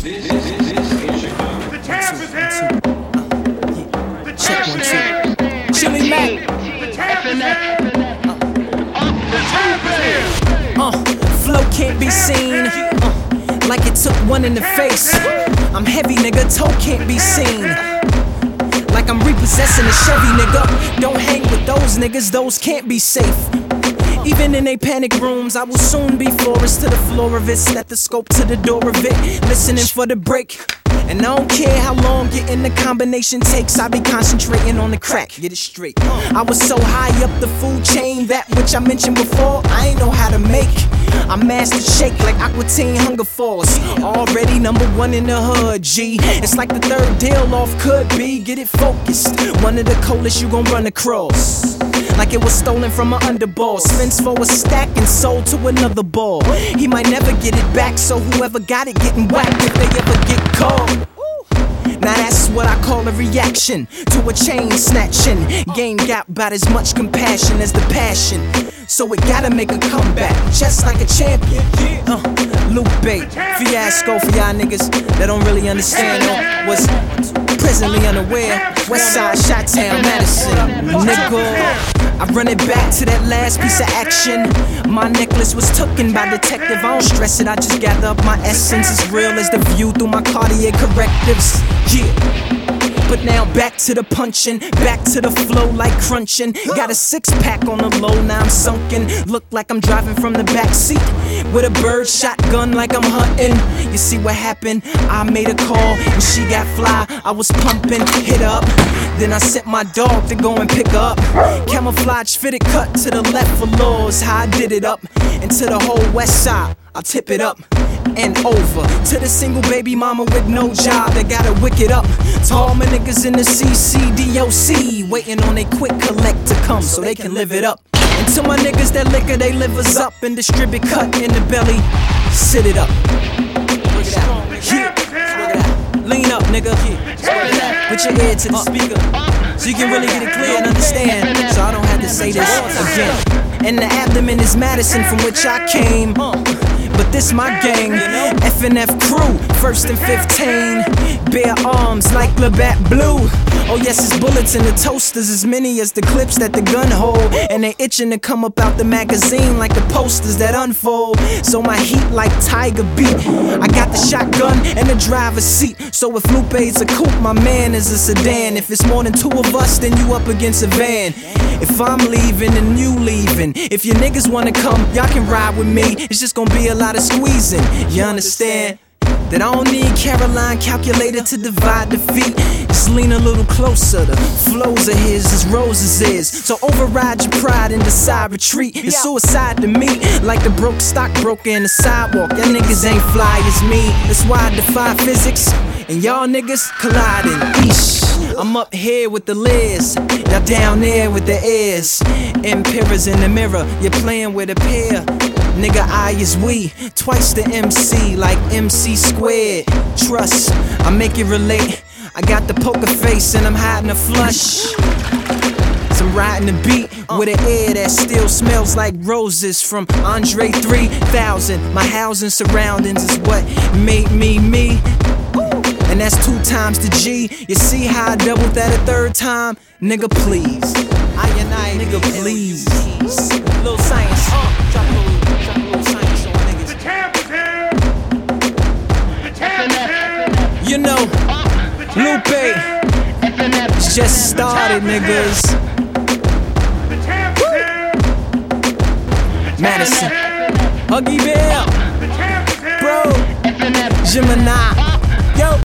The champ is here. The champ is here. Chili Mac. The champ is here. The champ is here. Flow can't be seen. Like it took one in the face. I'm heavy, nigga. Toe can't be seen. Like I'm repossessing a Chevy, nigga. Don't hang with those niggas, those can't be safe. Even in they panic rooms, I will soon be Flores to the floor of it, stethoscope to the door of it, listening for the break. And I don't care how long getting the combination takes, I be concentrating on the crack, get it straight. I was so high up the food chain, that which I mentioned before, I ain't know how to make. I mastered shake like Aqua Teen Hunger Force. Already #1 in the hood, G. It's like the third deal off could be, get it focused. One of the coldest you gon' run across. Like it was stolen from an underboss. Spins for a stack and sold to another ball. He might never get it back, so whoever got it getting whacked if they ever get caught. Now that's what I call a reaction to a chain snatching. Game got about as much compassion as the passion, so it gotta make a comeback, just like a champion. Lupe, fiasco for y'all niggas that don't really understand or was presently unaware. Westside, Chi-Town, Madison, nigga. I run it back to that last piece of action. My necklace was tooken by detective. I don't stress it, I just gather up my essence. As real as the view through my Cartier correctives. Yeah. But now back to the punching, back to the flow like crunching. Got a 6-pack on the low, now I'm sunken. Look like I'm driving from the back seat with a bird shotgun like I'm hunting. You see what happened? I made a call and she got fly. I was pumping, hit up. Then I sent my dog to go and pick up. Camouflage fitted cut to the left for laws. How I did it up. And to the whole west side, I'll tip it up and over to the single baby mama with no job that gotta wick it up. To all my niggas in the CCDOC, waiting on they quick collect to come so they can live it up. And to my niggas that liquor they livers up and distribute cut in the belly, sit it up. Lean up, nigga. Put your ear to the speaker so you can really get it clear and understand, so I don't have to say this again. And the abdomen is Madison, from which I came. But this my gang, F&F crew, 1st and 15. Bare arms like Labatt Blue. Oh yes, it's bullets in the toasters, as many as the clips that the gun hold. And they itching to come up out the magazine like the posters that unfold. So my heat like Tiger beat. I got the shotgun and the driver's seat. So if Lupe's a coupe, my man is a sedan. If it's more than 2 of us, then you up against a van. If I'm leaving, then you leaving. If your niggas wanna come, y'all can ride with me. It's just gonna be a lot of squeezing, you understand? That I don't need Caroline calculator to divide defeat. Just lean a little closer, the flows of his as roses is. So override your pride and decide retreat. It's suicide to me, like the broke stockbroker in the sidewalk. Y'all niggas ain't fly as me, that's why I defy physics. And y'all niggas colliding, eesh. I'm up here with the Liz, y'all down there with the ears. Emperors in the mirror, you're playing with a pair. Nigga, I is we, twice the MC, like MC squared. Trust, I make it relate. I got the poker face and I'm hiding a flush. So I'm riding the beat with an air that still smells like roses from Andre 3000. My housing surroundings is what made me me. And that's 2 times the G. You see how I doubled that a 3rd time? Nigga, please. Nigga, please. Little science. Drop a little science on niggas. The champ is here. The champ is here. You know, Lupe, it's just started, niggas. The champ is here. Madison, Huggy Bear, The champ is here. bro, Gemini, yo.